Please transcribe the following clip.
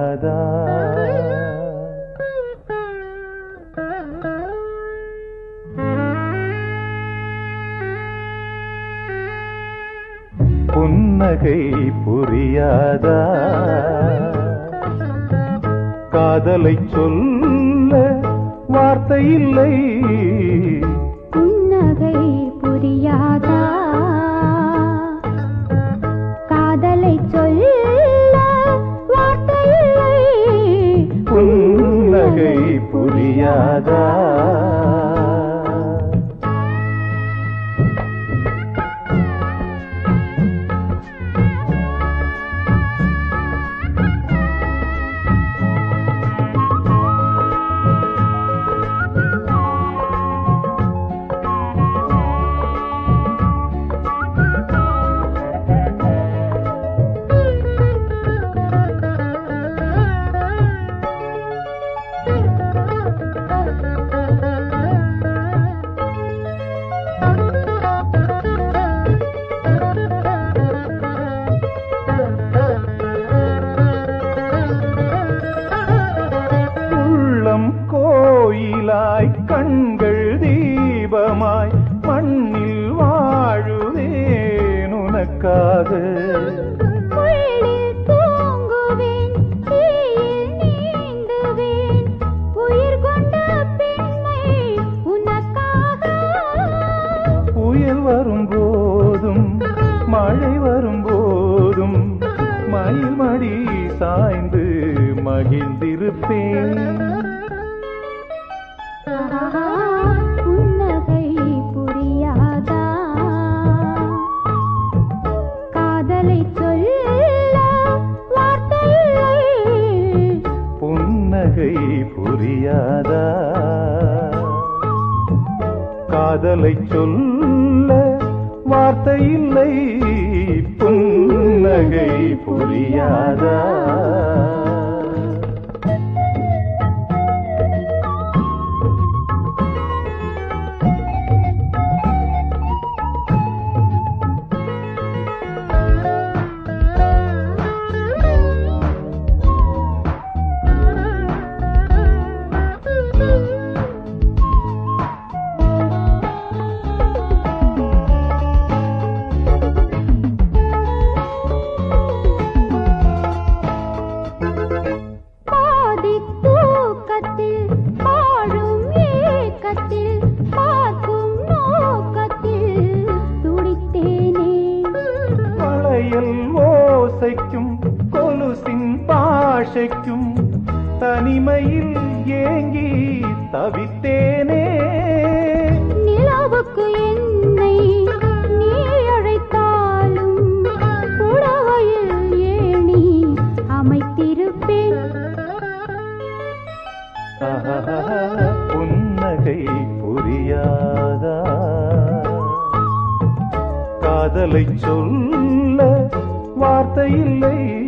புரியாதா? புன்னகை புரியாதா? காதலை சொல்ல வார்த்தை இல்லை. புன்னகை புரியாதா? காதலை சொல்ல வார்த்தை இல்லை. புன்னகை புரியாதா? கோயிலாய் கண்கள் தீபமாய் மண்ணில் வாழுவேன் உனக்காக. தூங்குவேன், தீயில் நீந்துவேன், உயிர் கொண்ட பெண்மை உனக்காக. புயல் வரும்போதும் மழை வரும்போதும் மயில் மடி சாய்ந்து மகிழ்ந்திருப்பேன். புன்னகை புரியாதா? காதலை சொல்ல வார்த்தை இல்லை. புன்னகை புரியாதா? காதலை சொல்ல வார்த்தை இல்லை. புன்னகை புரியாதா? கொலுசின் பாஷைக்கும் தனிமையில் ஏங்கி தவித்தேனே. நிலவுக்கு என்னை நீ அழைத்தாலும் புடவையில் ஏணி அமைத்திருப்பேன். புன்னகை புரியாதா? காதலை சொல்ல வார்த்தை இல்லை.